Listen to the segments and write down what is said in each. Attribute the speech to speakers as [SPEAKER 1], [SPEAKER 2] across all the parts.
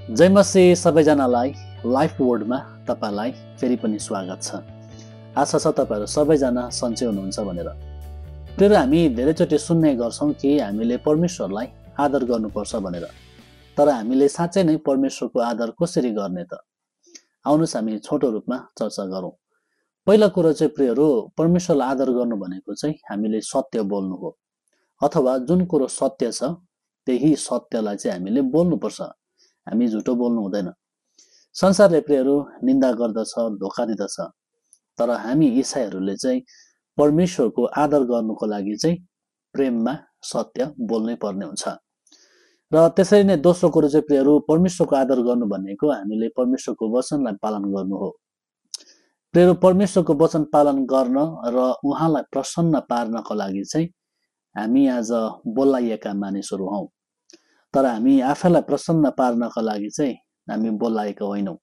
[SPEAKER 1] जय मसी सबैजनालाई लाइफ वर्डमा तपाईलाई फेरि पनि स्वागत छ। आशा छ तपाईहरु सबैजना सन्चै हुनुहुन्छ भनेर। फेरि हामी धेरैचोटि सुन्ने गर्छौं कि हामीले परमेश्वरलाई आदर गर्नुपर्छ भनेर। तर हामीले साँच्चै नै परमेश्वरको आदर कसरी गर्ने त? आउनुस् हामी छोटो रूपमा चर्चा गरौं। पहिलो कुरा चाहिँ प्रियहरु, परमेश्वरलाई आदर गर्नु भनेको चाहिँ हामीले सत्य बोल्नु हो। अथवा जुन कुरो सत्य छ त्यही सत्यलाई चाहिँ हामीले बोल्नुपर्छ। हामी झुटो बोल्नु हुँदैन। संसारले प्रियहरु निन्दा गर्दछ, धोका दिदछ। तर हामी ईसाईहरुले चाहिँ परमेश्वरको आदर गर्नुको लागि चाहिँ प्रेममा सत्य बोल्नै पर्ने हुन्छ। र त्यसरी नै दोस्रो कुरो चाहिँ प्रियहरु, परमेश्वरको आदर गर्नु भनेको हामीले परमेश्वरको वचनलाई पालन गर्नु हो। प्रियहरु, परमेश्वरको वचन पालन गर्न र उहाँलाई प्रसन्न पार्नको लागि चाहिँ हामी आज बोलाइएका मानिसहरु हौं। तर हामी आफैलाई प्रसन्न पार्नका लागि चाहिँ हामी बोलाएका होइनौं।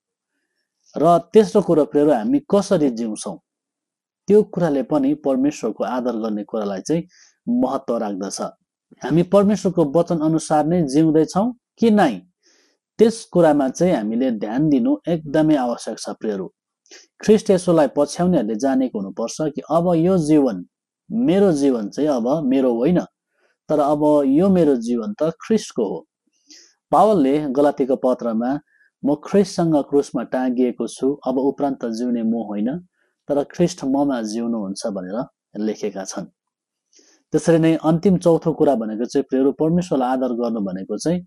[SPEAKER 1] र तेस्रो कुरा प्रियहरु, हामी कसरी जिउँछौं त्यो कुराले पनि परमेश्वरको आदर गर्ने कुरालाई चाहिँ महत्त्व राख्दछ। हामी परमेश्वरको वचन अनुसार नै जिउँदै छौं कि नै, त्यस कुरामा चाहिँ हामीले ध्यान दिनु एकदमै आवश्यक छ प्रियहरु। ख्रीष्ट येशूलाई पछ्याउनेहरूले जानेको हुनुपर्छ कि अब यो जीवन, मेरो जीवन चाहिँ अब मेरो होइन, तर अब यो मेरो जीवन त ख्रीष्टको हो। पावलले गलातीको पत्रमा म ख्रीष्टसँग क्रुसमा टाँगिएको छु, अब उपरान्त जिउने म होइन, तर ख्रीष्ट ममा जिउनुहुन्छ भनेर लेखेका छन्। त्यसरी नै अन्तिम चौथो कुरा भनेको चाहिँ प्रियहरु, परमेश्वरलाई आदर गर्नु भनेको चाहिँ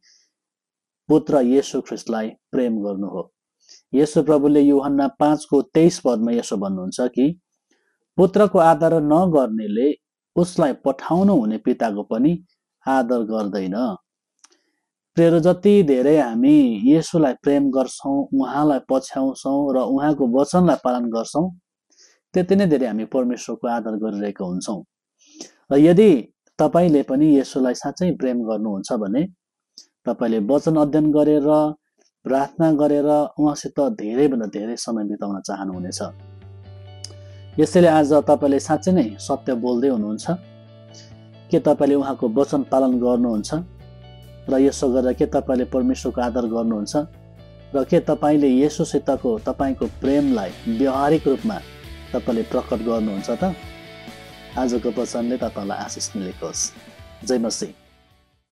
[SPEAKER 1] पुत्र येशू ख्रीष्टलाई प्रेम गर्नु हो। येशू प्रभुले यूहन्ना 5:23 पदमा यसो भन्नुहुन्छ कि पुत्रको आदर नगर्नेले उसलाई पठाउनु हुने पिताको पनि आदर गर्दैन। प्रियहरु, जति धेरै हामी येशूलाई प्रेम गर्छौं, उहाँलाई पछ्याउँछौं र उहाँको वचनलाई पालन गर्छौं, त्यति नै धेरै हामी परमेश्वरको आदर गरिरहेका हुन्छौं। र यदि तपाईले पनि येशूलाई साँच्चै प्रेम गर्नुहुन्छ भने तपाईले वचन अध्ययन गरेर, प्रार्थना गरेर उहाँसित धेरैभन्दा धेरै समय बिताउन चाहनुहुनेछ। यसैले आज तपाईले साँच्चै नै सत्य बोल्दै हुनुहुन्छ के तपाईले उहाँको वचन पालन गर्नुहुन्छ? र यसो गरेर के तपाईले परमेश्वरको आदर गर्नुहुन्छ? र के तपाईले येशूसितको तपाईको प्रेमलाई व्यवहारिक रूपमा तपाईले प्रकट गर्नुहुन्छ त? आजको वचनले तपाईलाई आशिष मिलेको होस्। जय मसीह।